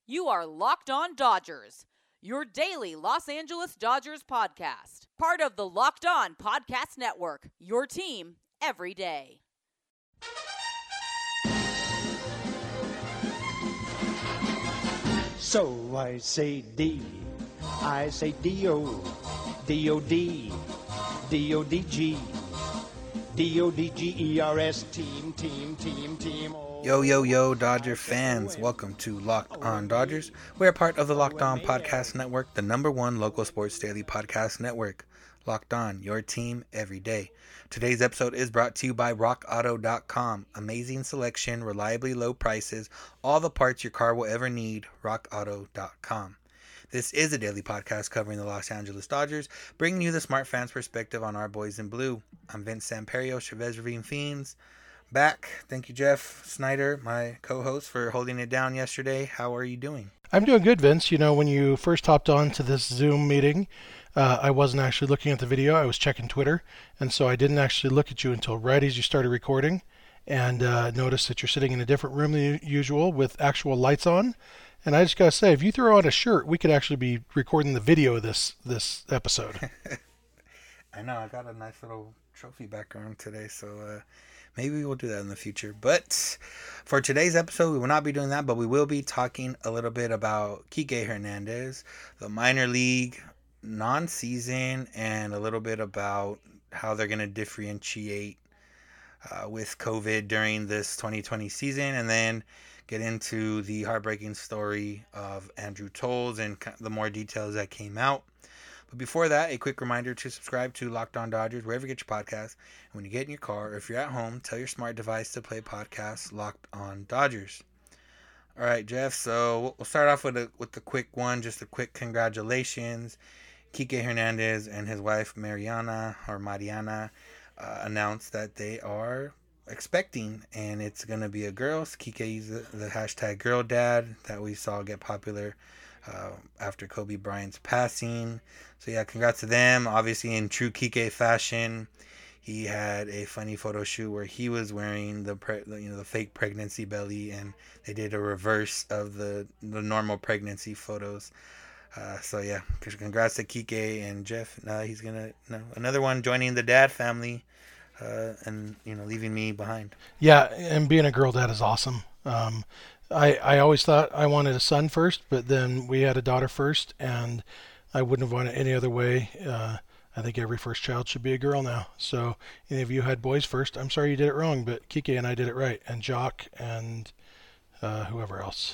You are Locked On Dodgers, your daily Los Angeles Dodgers podcast. Part of the Locked On Podcast Network, your team every day. So I say D, I say D-O, D-O-D, D-O-D-G, D-O-D-G-E-R-S, team. Yo, Dodger fans. Welcome to Locked On Dodgers. We're part of the Locked On Podcast Network, the #1 local sports daily podcast network. Locked On, your team every day. Today's episode is brought to you by RockAuto.com. Amazing selection, reliably low prices, all the parts your car will ever need, RockAuto.com. This is a daily podcast covering the Los Angeles Dodgers, bringing you the smart fans' perspective on our boys in blue. I'm Vince Samperio, Chavez Ravine Fiends. Back. Thank you, Jeff Snyder, my co-host, for holding it down yesterday. How are you doing? I'm doing good, Vince. You know, when you first hopped on to this Zoom meeting, I wasn't actually looking at the video. I was checking Twitter, and so I didn't actually look at you until right as you started recording, and noticed that you're sitting in a different room than usual with actual lights on. And I just got to say, if you throw on a shirt, we could actually be recording the video of this episode. I know. I got a nice little trophy background today, so maybe we'll do that in the future. But for today's episode, we will not be doing that, but we will be talking a little bit about Kike Hernandez, the minor league non-season, and a little bit about how they're going to differentiate with COVID during this 2020 season, and then get into the heartbreaking story of Andrew Toles and the more details that came out. But before that, a quick reminder to subscribe to Locked On Dodgers wherever you get your podcasts. And when you get in your car or if you're at home, tell your smart device to play podcasts Locked On Dodgers. All right, Jeff. So we'll start off with the quick one, just a quick congratulations. Kike Hernandez and his wife Mariana announced that they are expecting, and it's going to be a girl. So Kike's the hashtag girl dad that we saw get popular after Kobe Bryant's passing. So yeah, congrats to them. Obviously, in true Kike fashion, he had a funny photo shoot where he was wearing the fake pregnancy belly, and they did a reverse of the normal pregnancy photos. So yeah, congrats to Kike and Jeff. He's gonna another one joining the dad family, and leaving me behind. Yeah, and being a girl dad is awesome. I always thought I wanted a son first, but then we had a daughter first, and I wouldn't have wanted it any other way. I think every first child should be a girl now. So any of you had boys first, I'm sorry you did it wrong, but Kike and I did it right, and Jock and whoever else.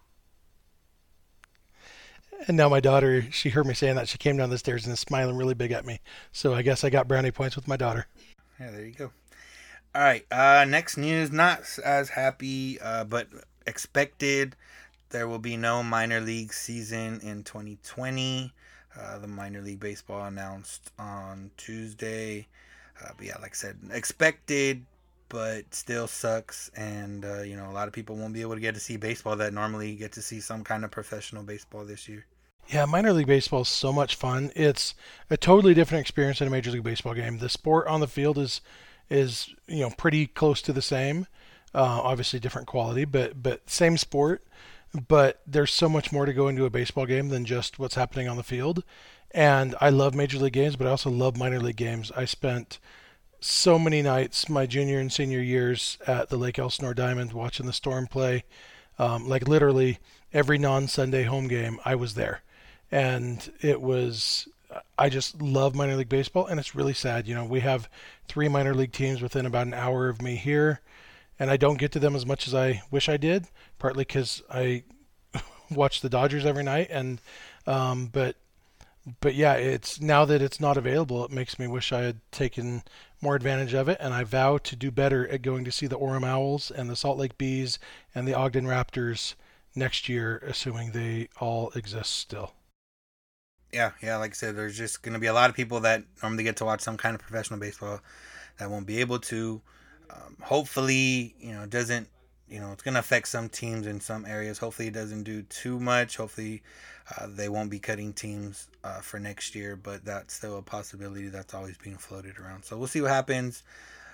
And now my daughter, she heard me saying that. She came down the stairs and is smiling really big at me. So I guess I got brownie points with my daughter. Yeah, there you go. All right, next news, not as happy, but expected. There will be no minor league season in 2020. The minor league baseball announced on Tuesday. But yeah, like I said, expected, but still sucks. And, a lot of people won't be able to get to see baseball that normally get to see some kind of professional baseball this year. Yeah, minor league baseball is so much fun. It's a totally different experience than a major league baseball game. The sport on the field is pretty close to the same. Obviously different quality, but same sport. But there's so much more to go into a baseball game than just what's happening on the field. And I love major league games, but I also love minor league games. I spent so many nights my junior and senior years at the Lake Elsinore Diamond watching the Storm play. Like literally every non-Sunday home game, I was there. And I just love minor league baseball, and it's really sad. We have 3 minor league teams within about an hour of me here, and I don't get to them as much as I wish I did, partly because I watch the Dodgers every night. And but yeah, it's now that it's not available, it makes me wish I had taken more advantage of it, and I vow to do better at going to see the Orem Owls and the Salt Lake Bees and the Ogden Raptors next year, assuming they all exist still. Yeah, like I said, there's just going to be a lot of people that normally get to watch some kind of professional baseball that won't be able to. Hopefully, it doesn't, it's going to affect some teams in some areas. Hopefully it doesn't do too much. Hopefully they won't be cutting teams for next year, but that's still a possibility that's always being floated around. So we'll see what happens.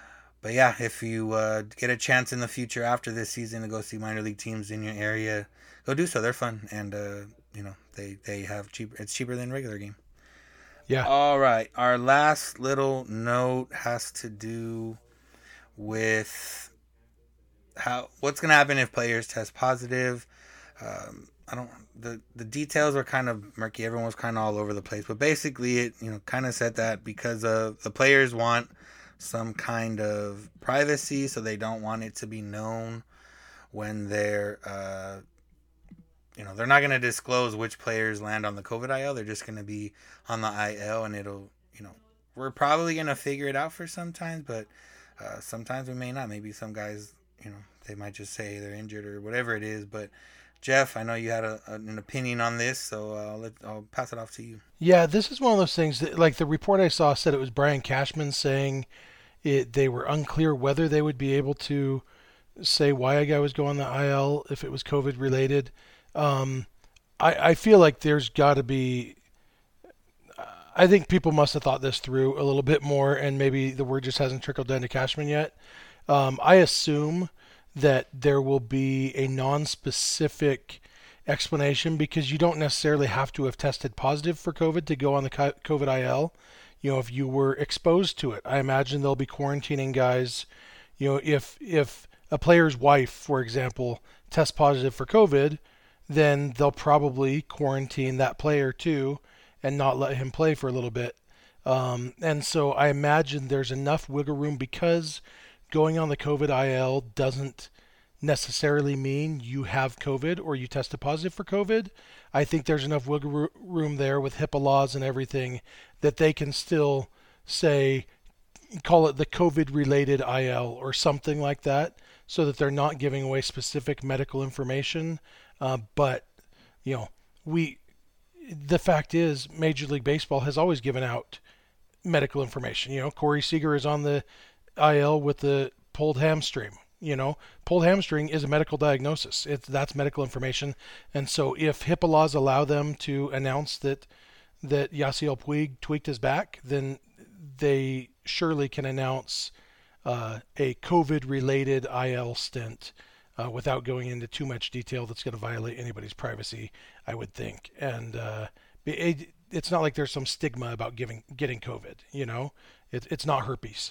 But yeah, if you get a chance in the future after this season to go see minor league teams in your area, go do so. They're fun, and they have cheaper. It's cheaper than regular game. Yeah. All right, our last little note has to do with what's gonna happen if players test positive. I don't. The details were kind of murky. Everyone was kind of all over the place, but basically, it kind of said that because the players want some kind of privacy, so they don't want it to be known when they're they're not going to disclose which players land on the COVID IL. They're just going to be on the IL, and it'll we're probably going to figure it out for sometimes, but sometimes we may not. Maybe some guys they might just say they're injured or whatever it is. But Jeff, I know you had an opinion on this, so I'll pass it off to you. Yeah, this is one of those things that, like, the report I saw said it was Brian Cashman saying they were unclear whether they would be able to say why a guy was going on the IL if it was COVID related. I feel like there's got to be. I think people must have thought this through a little bit more, and maybe the word just hasn't trickled down to Cashman yet. I assume that there will be a non-specific explanation because you don't necessarily have to have tested positive for COVID to go on the COVID IL. If you were exposed to it, I imagine they'll be quarantining guys. If a player's wife, for example, tests positive for COVID, then they'll probably quarantine that player too and not let him play for a little bit. And so I imagine there's enough wiggle room because going on the COVID IL doesn't necessarily mean you have COVID or you tested positive for COVID. I think there's enough wiggle room there with HIPAA laws and everything that they can still say, call it the COVID-related IL or something like that, so that they're not giving away specific medical information. But the fact is, Major League Baseball has always given out medical information. Corey Seager is on the IL with the pulled hamstring. Pulled hamstring is a medical diagnosis. That's medical information. And so if HIPAA laws allow them to announce that Yasiel Puig tweaked his back, then they surely can announce a COVID-related IL stint without going into too much detail that's going to violate anybody's privacy, I would think. And it's not like there's some stigma about getting COVID. It's not herpes.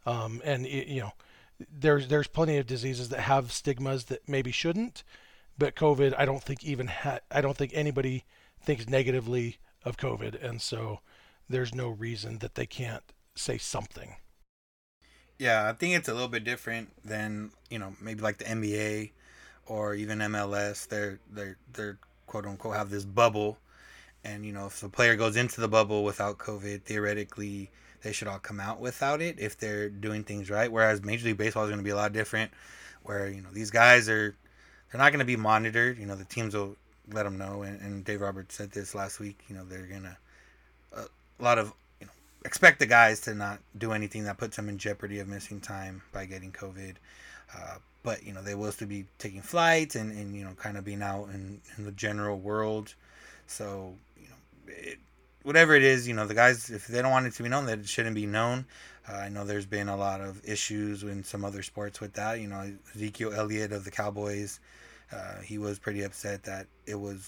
There's plenty of diseases that have stigmas that maybe shouldn't, but COVID, I don't think anybody thinks negatively of COVID, and so there's no reason that they can't say something. Yeah, I think it's a little bit different than maybe like the NBA or even MLS. They're quote unquote have this bubble, and if the player goes into the bubble without COVID, theoretically they should all come out without it if they're doing things right. Whereas Major League Baseball is going to be a lot different, where these guys they're not going to be monitored. The teams will let them know, and Dave Roberts said this last week. They're gonna a lot of expect the guys to not do anything that puts them in jeopardy of missing time by getting COVID. But they will still be taking flights and kind of being out in the general world. So whatever it is, the guys, if they don't want it to be known, that it shouldn't be known. I know there's been a lot of issues in some other sports with that. Ezekiel Elliott of the Cowboys, he was pretty upset that it was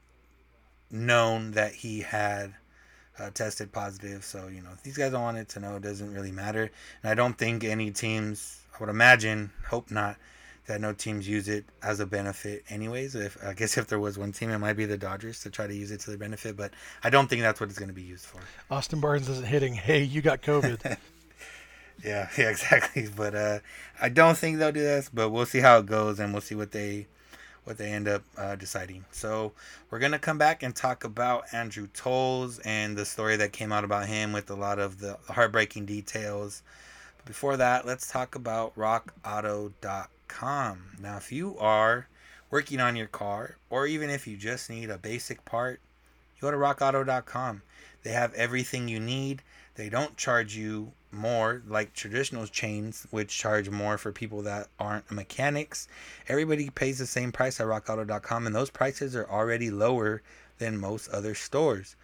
known that he had tested positive. So, if these guys don't want it to know, it doesn't really matter. And I don't think any teams, I would imagine, hope not, that no teams use it as a benefit anyways. I guess if there was one team, it might be the Dodgers to try to use it to their benefit, but I don't think that's what it's going to be used for. Austin Barnes isn't hitting, hey, you got COVID. yeah, exactly. But I don't think they'll do this, but we'll see how it goes, and we'll see what they end up deciding. So we're going to come back and talk about Andrew Toles and the story that came out about him with a lot of the heartbreaking details. But before that, let's talk about rockauto.com. Now, if you are working on your car, or even if you just need a basic part, you go to rockauto.com. They have everything you need. They don't charge you more like traditional chains, which charge more for people that aren't mechanics. Everybody pays the same price at rockauto.com, and those prices are already lower than most other stores.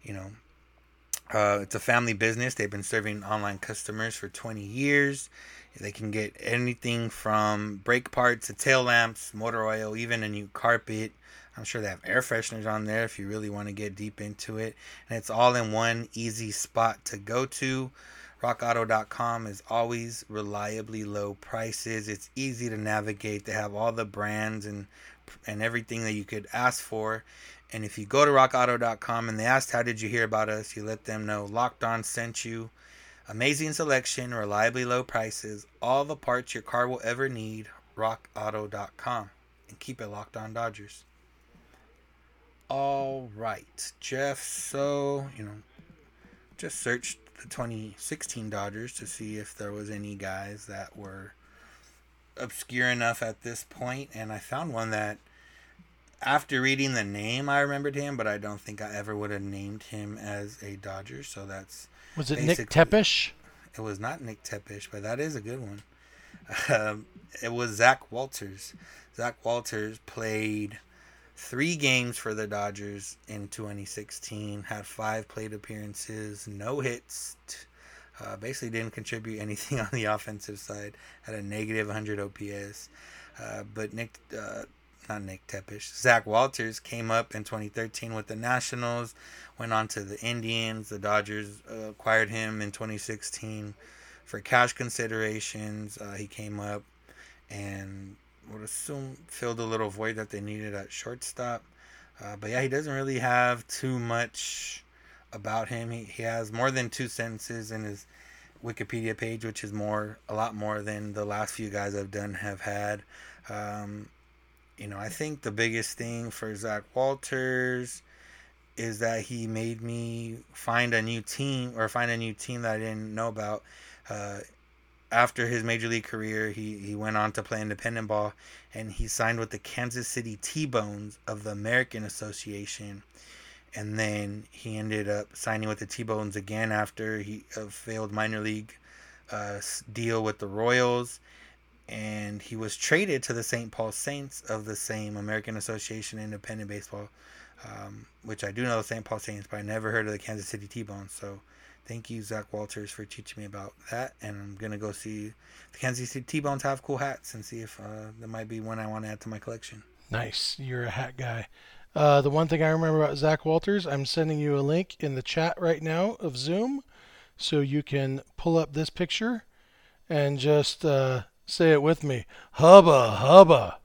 It's a family business. They've been serving online customers for 20 years. They can get anything from brake parts to tail lamps, motor oil, even a new carpet. I'm sure they have air fresheners on there if you really want to get deep into it. And it's all in one easy spot to go to. RockAuto.com is always reliably low prices. It's easy to navigate. They have all the brands and everything that you could ask for. And if you go to RockAuto.com and they ask, how did you hear about us? You let them know Locked On sent you. Amazing selection, reliably low prices, all the parts your car will ever need. RockAuto.com. And keep it locked on Dodgers. All right, Jeff. So, just searched the 2016 Dodgers to see if there was any guys that were obscure enough at this point. And I found one that, after reading the name, I remembered him, but I don't think I ever would have named him as a Dodger. So that's... Was it Nick Tepesch? It was not Nick Tepesch, but that is a good one. It was Zach Walters. Zach Walters played 3 games for the Dodgers in 2016, had 5 plate appearances, no hits, basically didn't contribute anything on the offensive side, had a negative 100 OPS. But not Nick Tepesch, Zach Walters came up in 2013 with the Nationals, went on to the Indians. The Dodgers acquired him in 2016 for cash considerations. He came up and would assume filled a little void that they needed at shortstop. But yeah, he doesn't really have too much about him. He has more than 2 sentences in his Wikipedia page, which is a lot more than the last few guys I've done have had. I think the biggest thing for Zach Walters is that he made me find a new team that I didn't know about. After his major league career, he went on to play independent ball, and he signed with the Kansas City T-Bones of the American Association. And then he ended up signing with the T-Bones again after a failed minor league deal with the Royals. And he was traded to the St. Paul Saints of the same American Association Independent Baseball, which I do know the St. Paul Saints, but I never heard of the Kansas City T-Bones. So thank you, Zach Walters, for teaching me about that. And I'm going to go see if the Kansas City T-Bones have cool hats and see if there might be one I want to add to my collection. Nice. You're a hat guy. The one thing I remember about Zach Walters, I'm sending you a link in the chat right now of Zoom so you can pull up this picture and just... say it with me. Hubba, hubba.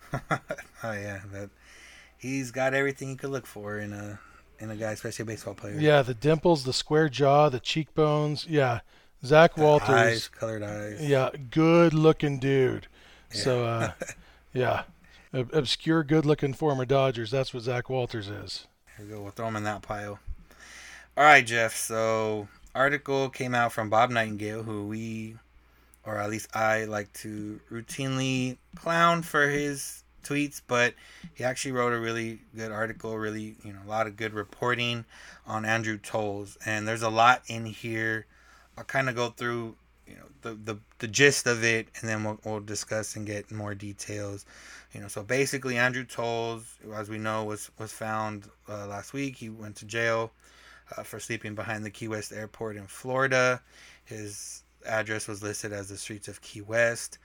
Oh, yeah. He's got everything you could look for in a guy, especially a baseball player. Yeah, the dimples, the square jaw, the cheekbones. Yeah, Zach Walters. Eyes, colored eyes. Yeah, good-looking dude. Yeah. So, yeah. Obscure, good-looking former Dodgers. That's what Zach Walters is. Here we go. We'll throw him in that pile. All right, Jeff. So, article came out from Bob Nightingale, who or at least I like to routinely clown for his tweets, but he actually wrote a really good article, a lot of good reporting on Andrew Toles. And there's a lot in here. I'll kind of go through, the gist of it, and then we'll discuss and get more details. So basically Andrew Toles, as we know, was found last week. He went to jail for sleeping behind the Key West airport in Florida. His address was listed as the streets of Key West.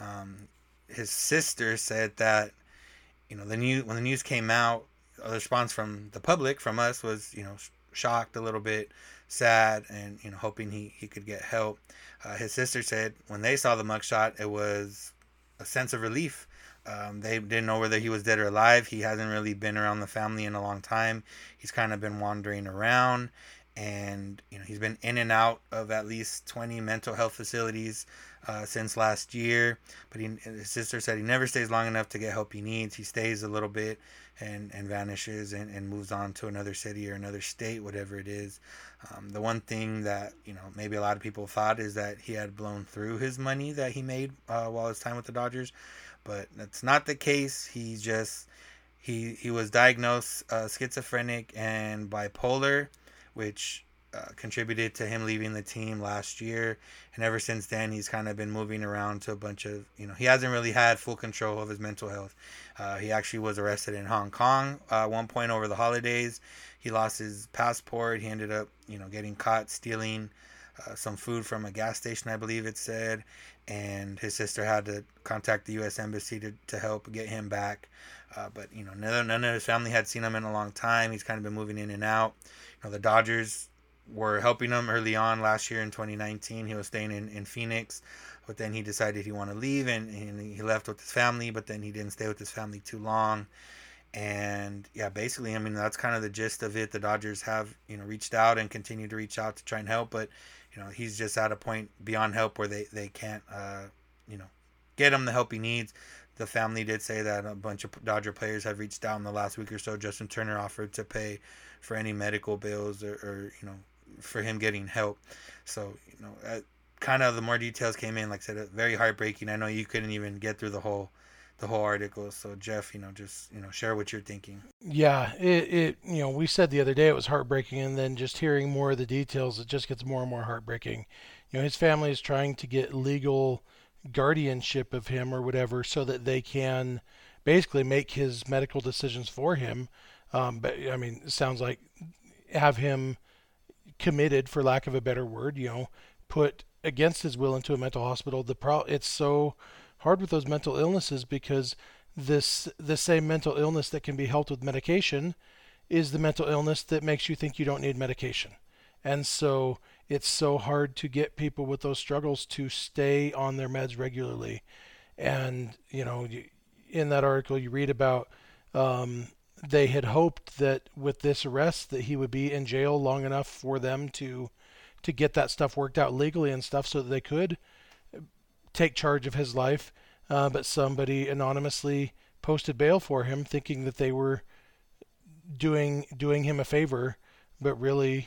His sister said that, when the news came out, a response from the public, from us, was, shocked, a little bit sad, and, hoping he could get help. His sister said when they saw the mugshot, it was a sense of relief. They didn't know whether he was dead or alive. He hasn't really been around the family in a long time. He's kind of been wandering around. And, he's been in and out of at least 20 mental health facilities since last year. But his sister said he never stays long enough to get help he needs. He stays a little bit and vanishes and moves on to another city or another state, whatever it is. The one thing that, maybe a lot of people thought is that he had blown through his money that he made while his time with the Dodgers. But that's not the case. He was diagnosed schizophrenic and bipolar, which contributed to him leaving the team last year. And ever since then, he's kind of been moving around to a bunch of, he hasn't really had full control of his mental health. He actually was arrested in Hong Kong at one point over the holidays. He lost his passport. He ended up, getting caught stealing some food from a gas station, I believe it said, and his sister had to contact the U.S. Embassy to help get him back. But none of his family had seen him in a long time. He's kind of been moving in and out. The Dodgers were helping him early on last year in 2019. He was staying in Phoenix, but then he decided he wanted to leave, and he left with his family, but then he didn't stay with his family too long. And yeah, basically, that's kind of the gist of it. The Dodgers have, reached out and continue to reach out to try and help, but, he's just at a point beyond help where they can't, get him the help he needs. The family did say that a bunch of Dodger players have reached out in the last week or so. Justin Turner offered to pay for any medical bills or for him getting help. So, kind of the more details came in, like I said, very heartbreaking. I know you couldn't even get through the whole article. So Jeff, just share what you're thinking. Yeah, it we said the other day it was heartbreaking, and then just hearing more of the details, it just gets more and more heartbreaking. His family is trying to get legal guardianship of him or whatever so that they can basically make his medical decisions for him. But it sounds like have him committed, for lack of a better word, put against his will into a mental hospital. It's so hard with those mental illnesses because the same mental illness that can be helped with medication is the mental illness that makes you think you don't need medication. And so it's so hard to get people with those struggles to stay on their meds regularly. And, in that article you read about they had hoped that with this arrest that he would be in jail long enough for them to get that stuff worked out legally and stuff so that they could take charge of his life. But somebody anonymously posted bail for him thinking that they were doing him a favor, but really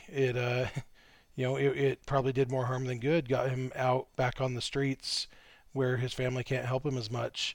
it probably did more harm than good, got him out back on the streets where his family can't help him as much.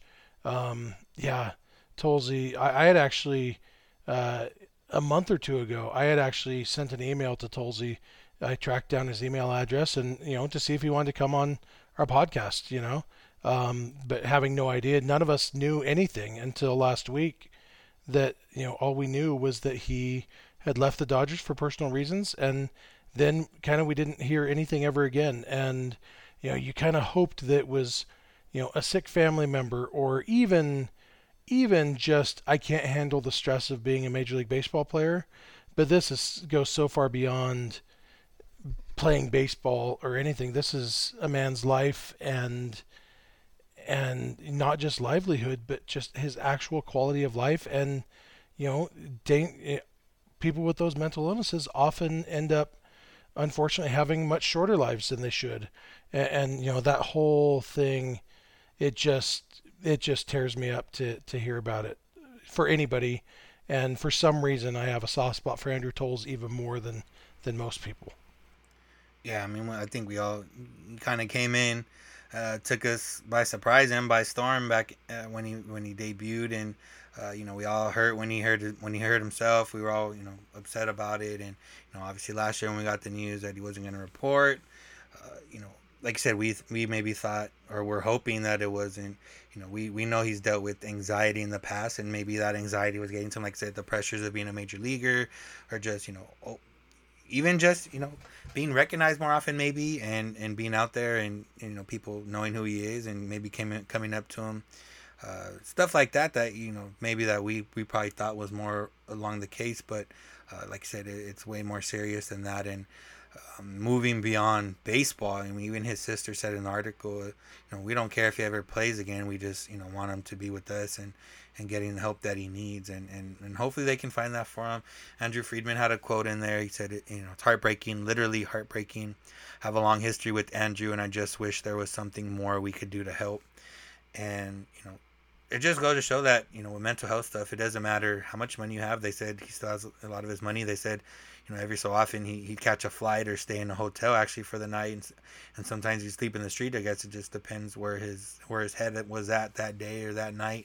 Tolsey, I had actually, a month or two ago, I had actually sent an email to Tolsey. I tracked down his email address and, to see if he wanted to come on our podcast, but having no idea, none of us knew anything until last week that, all we knew was that he had left the Dodgers for personal reasons. And then kind of we didn't hear anything ever again. And, you kind of hoped that it was, a sick family member or even just, I can't handle the stress of being a Major League Baseball player. But this goes so far beyond playing baseball or anything. This is a man's life and not just livelihood, but just his actual quality of life. And, people with those mental illnesses often end up, unfortunately, having much shorter lives than they should. And that whole thing, it just tears me up to hear about it for anybody. And for some reason, I have a soft spot for Andrew Toles even more than most people. Yeah, I think we all kind of came in, took us by surprise and by storm back when he debuted, and we all hurt when he heard himself. We were all upset about it, and obviously last year when we got the news that he wasn't going to report, like I said, we maybe thought or were hoping that it wasn't. We know he's dealt with anxiety in the past, and maybe that anxiety was getting to him, like I said, the pressures of being a major leaguer, or just even just being recognized more often maybe, and being out there and people knowing who he is and maybe coming up to him, stuff like that maybe that we probably thought was more along the case, but like I said, it's way more serious than that. And moving beyond baseball, even his sister said in the article, we don't care if he ever plays again, we just want him to be with us and getting the help that he needs, and hopefully they can find that for him. Andrew Friedman had a quote in there. He said, it's heartbreaking, literally heartbreaking. I have a long history with Andrew, and I just wish there was something more we could do to help. And it just goes to show that with mental health stuff, it doesn't matter how much money you have. They said he still has a lot of his money. They said every so often he'd catch a flight or stay in a hotel actually for the night, and sometimes he'd sleep in the street. I guess it just depends where his head was at that day or that night.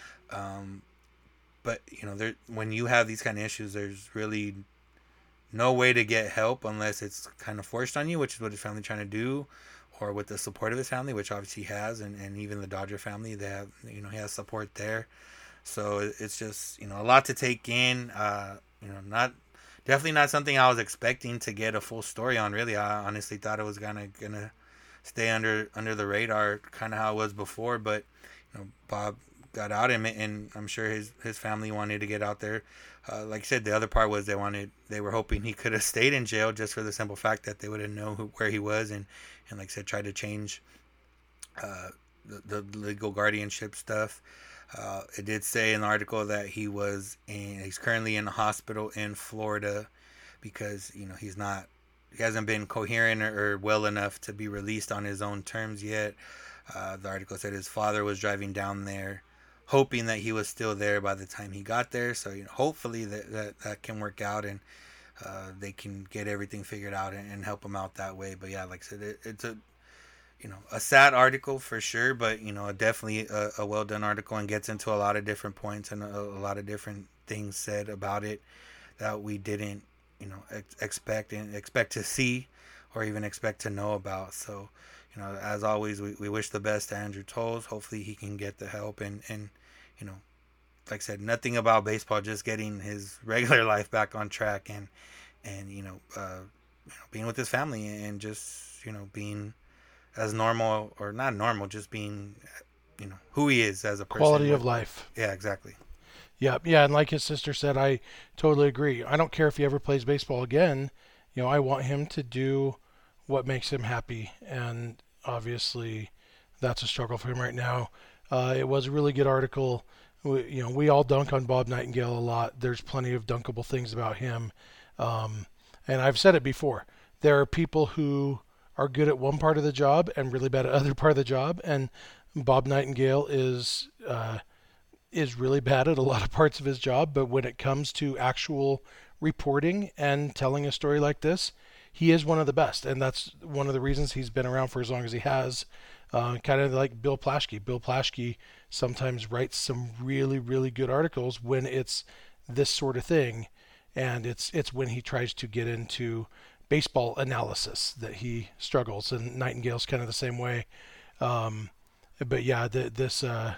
But when you have these kind of issues, there's really no way to get help unless it's kind of forced on you, which is what his family trying to do, or with the support of his family, which obviously he has, and even the Dodger family, they have, he has support there. So it's just, a lot to take in, definitely not something I was expecting to get a full story on. Really, I honestly thought it was gonna stay under the radar, kind of how it was before. But Bob got out, and I'm sure his family wanted to get out there. Like I said, the other part was they were hoping he could have stayed in jail, just for the simple fact that they wouldn't know where he was, and like I said, tried to change the legal guardianship stuff. It did say in the article that he's currently in a hospital in Florida because he hasn't been coherent or well enough to be released on his own terms yet. The article said his father was driving down there, hoping that he was still there by the time he got there. So hopefully that can work out, and they can get everything figured out and help him out that way. But yeah, like I said, it's a sad article for sure, but definitely a well done article, and gets into a lot of different points and a lot of different things said about it that we didn't expect to see or even expect to know about. So as always, we wish the best to Andrew Toles. Hopefully he can get the help, and like I said, nothing about baseball, just getting his regular life back on track, and being with his family, and just being as normal, or not normal, just being who he is as a person. Quality of life. Yeah, exactly. Yeah, and like his sister said, I totally agree. I don't care if he ever plays baseball again. I want him to do what makes him happy, and obviously that's a struggle for him right now. It was a really good article. We all dunk on Bob Nightingale a lot. There's plenty of dunkable things about him, and I've said it before. There are people who are good at one part of the job and really bad at other part of the job, and Bob Nightingale is really bad at a lot of parts of his job, but when it comes to actual reporting and telling a story like this, he is one of the best, and that's one of the reasons he's been around for as long as he has. Kind of like Bill Plaschke. Bill Plaschke sometimes writes some really, really good articles when it's this sort of thing, and it's when he tries to get into baseball analysis that he struggles, and Nightingale's kind of the same way. But yeah, this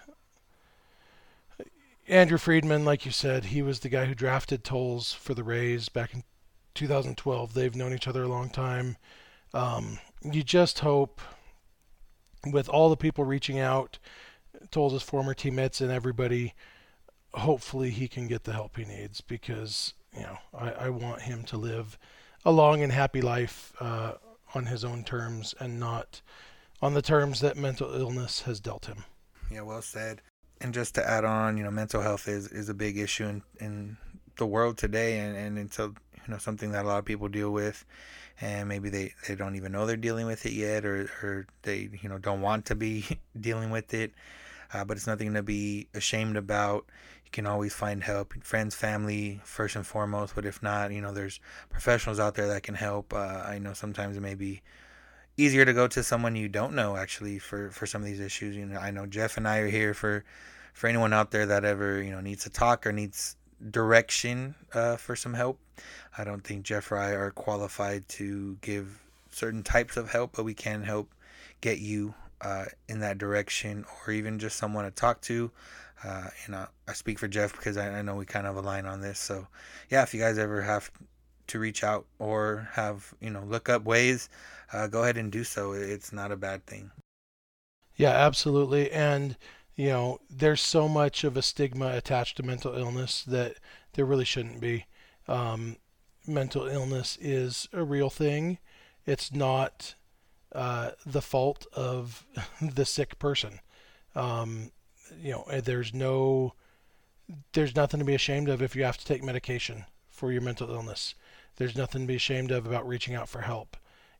Andrew Friedman, like you said, he was the guy who drafted Toles for the Rays back in 2012. They've known each other a long time. You just hope, with all the people reaching out, Toles' former teammates and everybody, hopefully he can get the help he needs, because I want him to live a long and happy life on his own terms, and not on the terms that mental illness has dealt him. Yeah, well said. And just to add on, mental health is a big issue in the world today, and it's something that a lot of people deal with, and maybe they don't even know they're dealing with it yet, or they don't want to be dealing with it. But it's nothing to be ashamed about. You can always find help, friends, family, first and foremost. But if not, there's professionals out there that can help. I know sometimes it may be easier to go to someone you don't know, actually, for some of these issues. I know Jeff and I are here for anyone out there that ever needs to talk or needs direction for some help. I don't think Jeff or I are qualified to give certain types of help, but we can help get you in that direction, or even just someone to talk to. I speak for Jeff because I know we kind of align on this. So yeah, if you guys ever have to reach out or have look up ways, go ahead and do so. It's not a bad thing. Yeah, absolutely. And there's so much of a stigma attached to mental illness that there really shouldn't be. Mental illness is a real thing. It's not the fault of the sick person. There's nothing to be ashamed of if you have to take medication for your mental illness. There's nothing to be ashamed of about reaching out for help.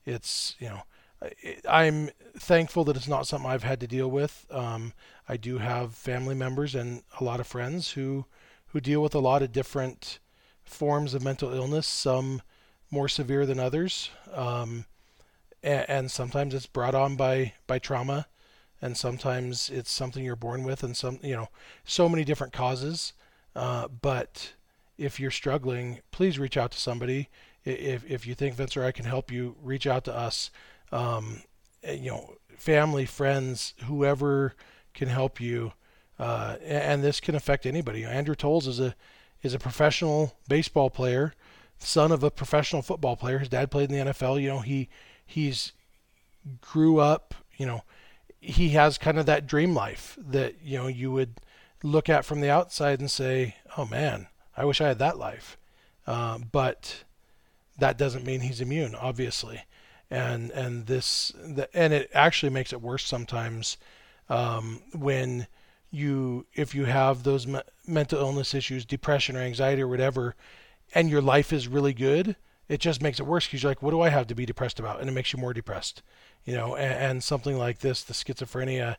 I'm thankful that it's not something I've had to deal with. I do have family members and a lot of friends who deal with a lot of different forms of mental illness, some more severe than others. And sometimes it's brought on by trauma, and sometimes it's something you're born with, and so many different causes. But if you're struggling, please reach out to somebody. If you think Vince or I can help you, reach out to us. Family, friends, whoever can help you. And this can affect anybody. Andrew Toles is a professional baseball player son of a professional football player. His dad played in the NFL. You know, he's grew up, you know, he has kind of that dream life that, you know, you would look at from the outside and say, oh man, I wish I had that life. But that doesn't mean he's immune, obviously. And it actually makes it worse sometimes when if you have those mental illness issues, depression or anxiety or whatever, and your life is really good, it just makes it worse because you're like, what do I have to be depressed about? And it makes you more depressed, you know. And something like this, the schizophrenia,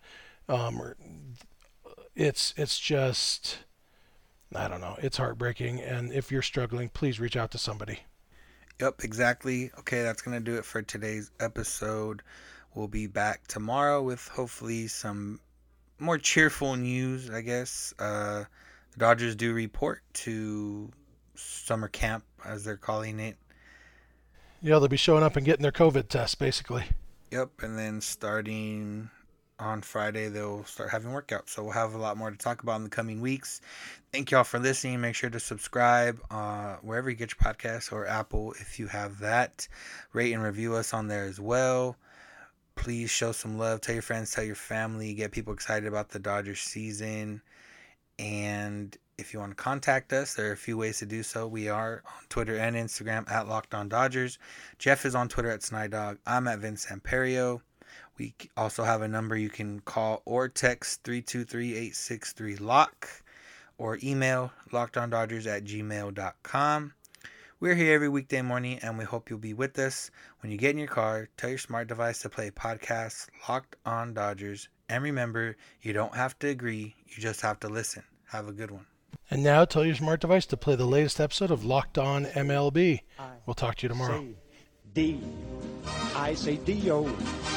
it's just, I don't know, it's heartbreaking. And if you're struggling, please reach out to somebody. Yep, exactly. Okay, that's going to do it for today's episode. We'll be back tomorrow with hopefully some more cheerful news, I guess. The Dodgers do report to summer camp, as they're calling it. Yeah, they'll be showing up and getting their COVID test, basically. Yep, and then starting on Friday, they'll start having workouts. So we'll have a lot more to talk about in the coming weeks. Thank y'all for listening. Make sure to subscribe wherever you get your podcasts, or Apple if you have that. Rate and review us on there as well. Please show some love. Tell your friends, tell your family. Get people excited about the Dodgers season. And if you want to contact us, there are a few ways to do so. We are on Twitter and Instagram at Locked On Dodgers. Jeff is on Twitter at Snydog. I'm at Vince Amperio. We also have a number you can call or text 323-863-LOCK, or email lockedondodgers@gmail.com. We're here every weekday morning, and we hope you'll be with us. When you get in your car, tell your smart device to play podcast Locked On Dodgers. And remember, you don't have to agree, you just have to listen. Have a good one. And now tell your smart device to play the latest episode of Locked On MLB. We'll talk to you tomorrow. D. I say D-O.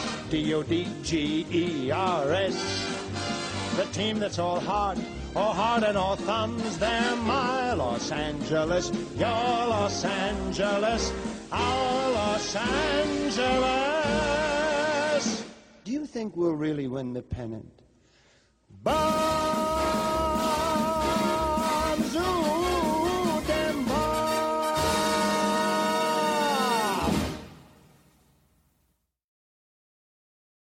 D-O-D-G-E-R-S. The team that's all heart and all thumbs. They're my Los Angeles, your Los Angeles, our Los Angeles. Do you think we'll really win the pennant?